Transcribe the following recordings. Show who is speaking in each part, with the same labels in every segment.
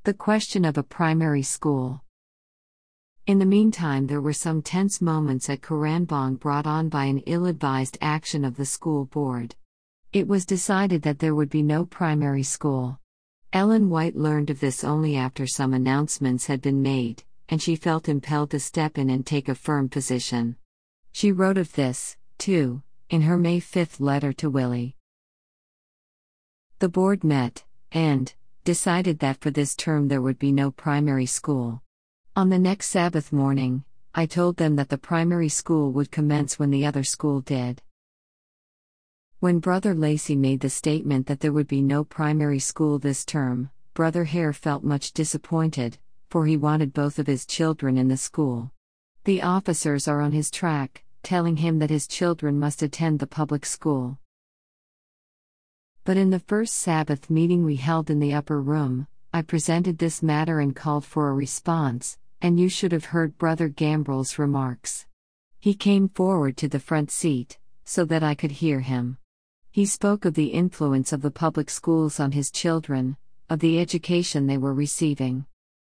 Speaker 1: The question of a primary school. In the meantime, there were some tense moments at Karanbong brought on by an ill-advised action of the school board. It was decided that there would be no primary school. Ellen White learned of this only after some announcements had been made, and she felt impelled to step in and take a firm position. She wrote of this, too, in her May 5 letter to Willie. The board met, and decided that for this term there would be no primary school. On the next Sabbath morning, I told them that the primary school would commence when the other school did. When Brother Lacey made the statement that there would be no primary school this term, Brother Hare felt much disappointed, for he wanted both of his children in the school. The officers are on his track, telling him that his children must attend the public school. But in the first Sabbath meeting we held in the upper room, I presented this matter and called for a response, and you should have heard Brother Gambrel's remarks. He came forward to the front seat, so that I could hear him. He spoke of the influence of the public schools on his children, of the education they were receiving.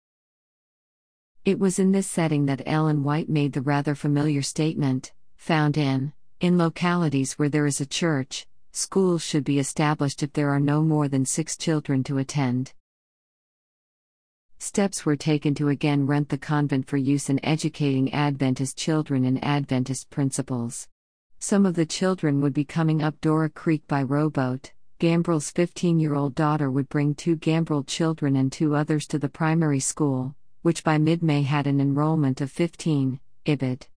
Speaker 1: It was in this setting that Ellen White made the rather familiar statement, found in localities where there is a church, schools should be established if there are no more than 6 children to attend. Steps were taken to again rent the convent for use in educating Adventist children in Adventist principles. Some of the children would be coming up Dora Creek by rowboat. Gambrel's 15-year-old daughter would bring 2 Gambrel children and 2 others to the primary school, which by mid-May had an enrollment of 15, ibid.